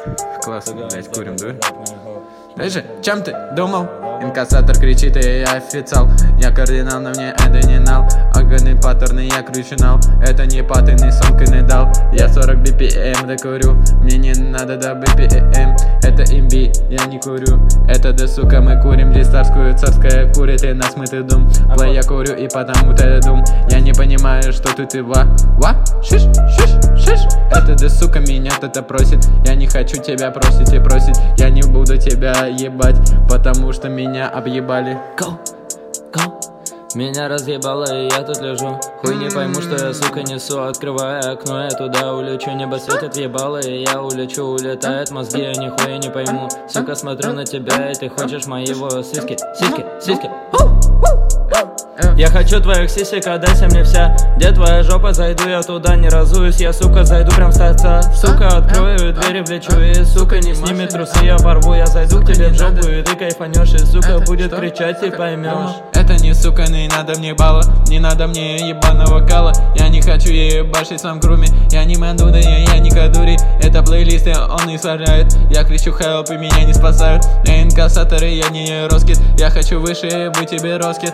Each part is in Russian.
Классно, блять, курим, да? Дальше, чем ты думал? Инкассатор кричит, и я официал. Я кардинал, но мне это не нал. Огонный паттерны, я кручинал. Это не паттерны, сонг и не дал. Я 40 BPM докурю. Мне не надо до BPM. Это имби, я не курю. Это да, сука, мы курим здесь царская курит и насмытый дум. Плей я курю и потому-то я дум. Я не понимаю, что тут и ва. Шиш, шиш, шиш. Это да, сука, меня кто-то просит. Я не хочу тебя просить и просить. Я не буду тебя ебать, потому что меня объебали. Go, go. Меня разъебало, и я тут лежу. Хуй не пойму, что я, сука, несу. Открывая окно, я туда улечу. Небо светит, въебало, и я улечу. Улетают мозги, я нихуя не пойму. Сука, смотрю на тебя, и ты хочешь моего сиськи, сиськи, сиськи. Я хочу твоих сисек, отдайся мне вся. Где твоя жопа, зайду я туда, не разуюсь. Я, сука, зайду прям с торца. Сука, открою двери, влечу. И, сука, не сними трусы, я порву. Я зайду к тебе в жопу, и ты кайфанешь. И, сука, будет кричать, и поймешь. Это не сука, не надо мне балла. Не надо мне ебаного кала. Я не хочу ебашить в своем груме. Я не мандуда, я не кадури. Это плейлисты, он не сажает. Я кричу help, и меня не спасают. Я инкассаторы, я не роскет. Я хочу выше, быть тебе роскет.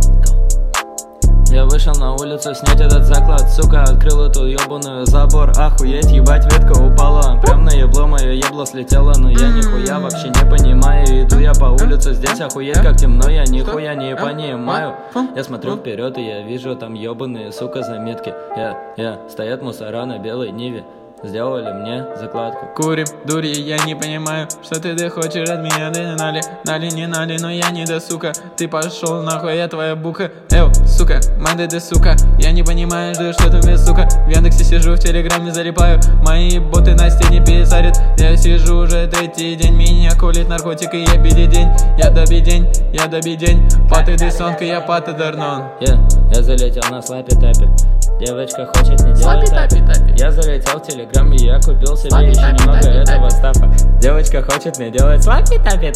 Я вышел на улицу снять этот заклад. Сука, открыл эту ебаную забор. Охуеть, ебать, ветка упала. Прям на ебло, мое ебло слетело. Но я нихуя вообще не понимаю. Иду я по улице, здесь охуеть как темно. Я нихуя не понимаю. Я смотрю вперед, и я вижу там ебаные, сука, заметки. Стоят мусора на белой ниве. Сделали мне закладку. Курим, дури, я не понимаю, что ты хочешь от меня. Нали, не нали, но я не да, сука. Ты пошел нахуй, я твоя бука. Сука, мады да, сука. Я не понимаю, что ты мне, сука. В Яндексе сижу, в Телеграме залипаю. Мои боты на стене писарят. Я сижу уже третий день. Меня колит наркотик, и я бедень. Я добедень, я добедень. Паты да, сонка, я паты дарнон. Я залетел на слапи-тапи. Девочка хочет не делать тапи. Я залетел в Телеграм, и я купил себе еще немного этого стафа. Девочка хочет мне делать слапи-тапи.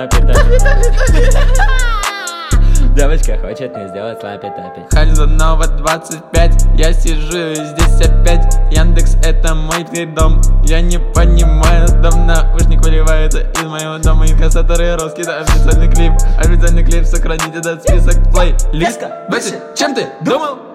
Девочка хочет мне сделать слапи-тапи. Хальзанова 25. Я сижу здесь опять. Яндекс это мой дом. Я не понимаю, дом наушник выливается из моего дома. Инкассаторы роскиты, официальный клип, сохранить этот список плейлист. Чем ты думал?